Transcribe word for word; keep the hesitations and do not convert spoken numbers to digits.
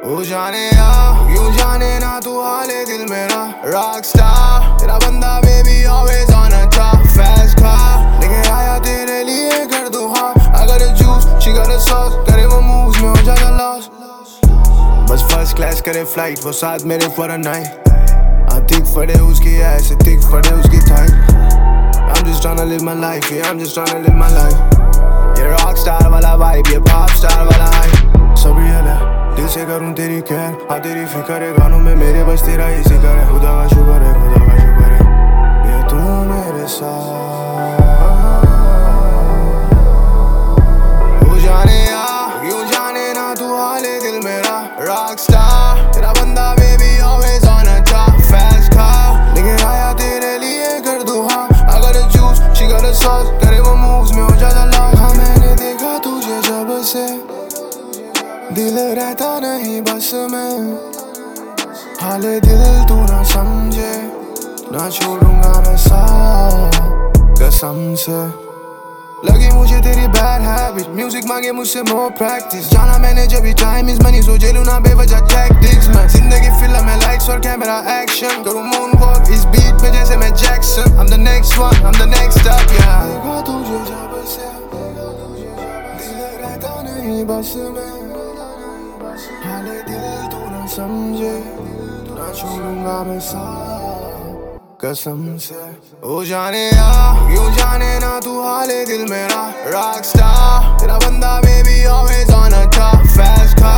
ओ जाने या क्यों जाने ना तू हाले दिल मेरा रॉक स्टार तेरा बंदा baby always on a top fast car लेके आया तेरे लिए कर दूं हाँ अगर juice she got a sauce करे वो मूव्स में हो जाएगा लॉस बस फर्स्ट क्लास करे फ्लाइट वो साथ मेरे फॉर अ नाइट हाँ थिक फटे उसकी ऐसे थिक फटे उसकी thigh I'm just tryna live my life yeah I'm just tryna live my life ये रॉक स्टार वाला वाइब ये पॉप स्टार वाला हाइप सब रियल है दिल से करूँ तेरी केयर हाँ तेरी फिक्र है गानों में मेरे बस तेरा ही जिक्र है खुदा का शुक्र है खुदा का शुक्र है ये तू मेरे साथ हो जाने या क्यों जाने ना तू हाले दिल मेरा रॉक स्टार तेरा बंदा baby always on a top fast car लेके आया तेरे लिए कर दूं हाँ अगर juice she got a sauce करे वो मूव्स में हो जाता लॉस हाँ मैंने देखा तुझे जब से दिल रहता नहीं बस में हाले दिल तू ना समझे ना छोड़ूंगा मैं साथ कसम से लगी मुझे तेरी बैड हैबिट म्यूजिक मांगे मुझसे मोर प्रैक्टिस जाना मैंने जब भी टाइम इज मनी सोचे लूँ ना बेवजह टैक्टिक्स मैं जिंदगी फिल्म है लाइट्स और कैमरा एक्शन करूँ मून वॉक इस बीट पे जैसे मैं Jackson I'm the next one I'm the next up yeah देखा तुझे जब से दिल रहता नहीं बस में हाले दिल तू ना समझे ना छोड़ूंगा मैं साथ कसम से ओ जाने या क्यों जाने ना तू हाले दिल मेरा रॉक स्टार तेरा बंदा baby always on a top fast car